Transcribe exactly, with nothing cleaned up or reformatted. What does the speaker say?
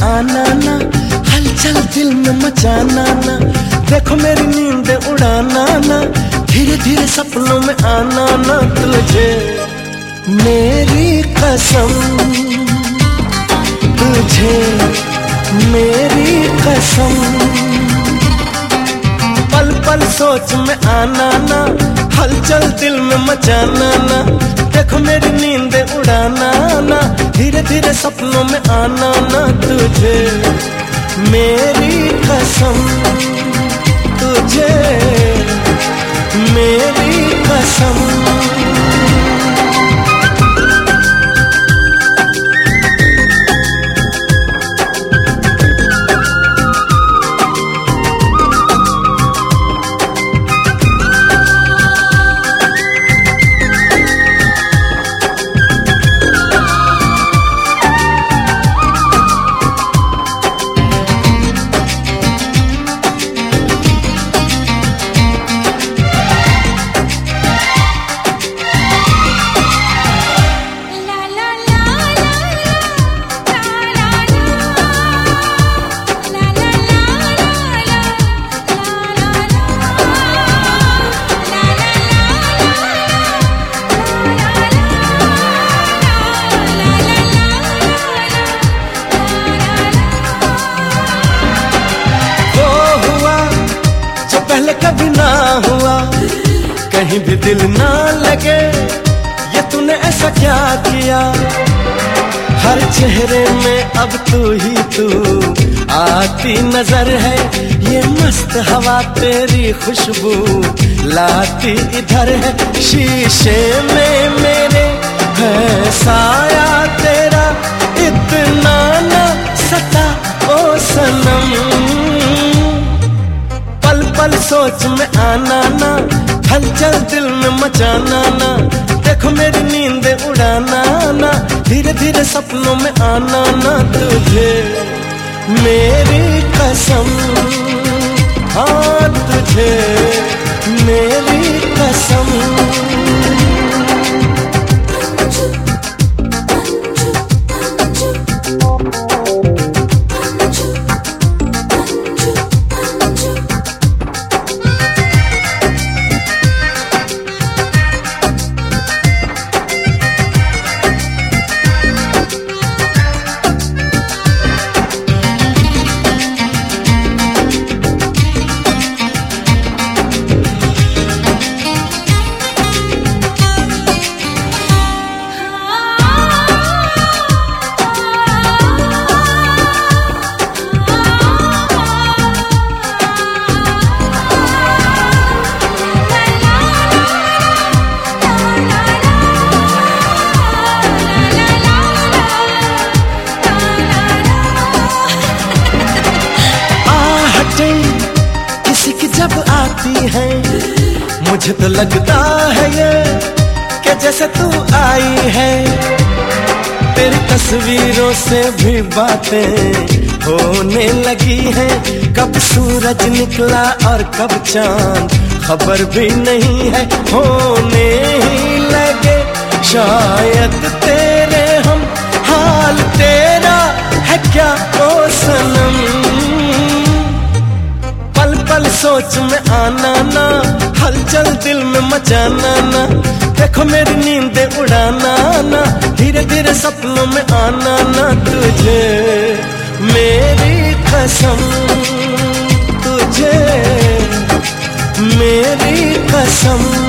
आना ना, हलचल दिल में मचाना ना, देखो मेरी नींद उड़ाना ना, धीरे धीरे सपनों में आना ना, तुझे मेरी कसम, तुझे मेरी कसम। पल पल सोच में आना ना, हलचल दिल में मचाना ना, देखो मेरी नींद उड़ाना ना, धीरे धीरे सपनों में आना ना, तुझे मेरी कसम, तुझे मेरी कसम। पहले कभी ना हुआ, कहीं भी दिल ना लगे, ये तूने ऐसा क्या किया। हर चेहरे में अब तू ही तू आती नजर है, ये मस्त हवा तेरी खुशबू लाती इधर है। शीशे में मेरे है साया तेरा, इतना ना सता ओ सनम। पल पल सोच में आना ना, हलचल दिल में मचाना ना, देखो मेरी नींद उड़ाना ना, धीरे धीरे सपनों में आना ना, तुझे मेरी कसम, हाँ तुझे मेरी कसम। किसी की जब आती है, मुझे तो लगता है ये कि जैसे तू आई है। तेरी तस्वीरों से भी बातें होने लगी है, कब सूरज निकला और कब चांद खबर भी नहीं है। होने ही लगे शायद तेरे हम, हाल तेरा है क्या ओ सनम। पल पल सोच में आना ना, हलचल दिल में मचाना ना, देखो मेरी नींद उड़ाना ना, धीरे धीरे सपनों में आना ना, तुझे मेरी कसम, तुझे मेरी कसम।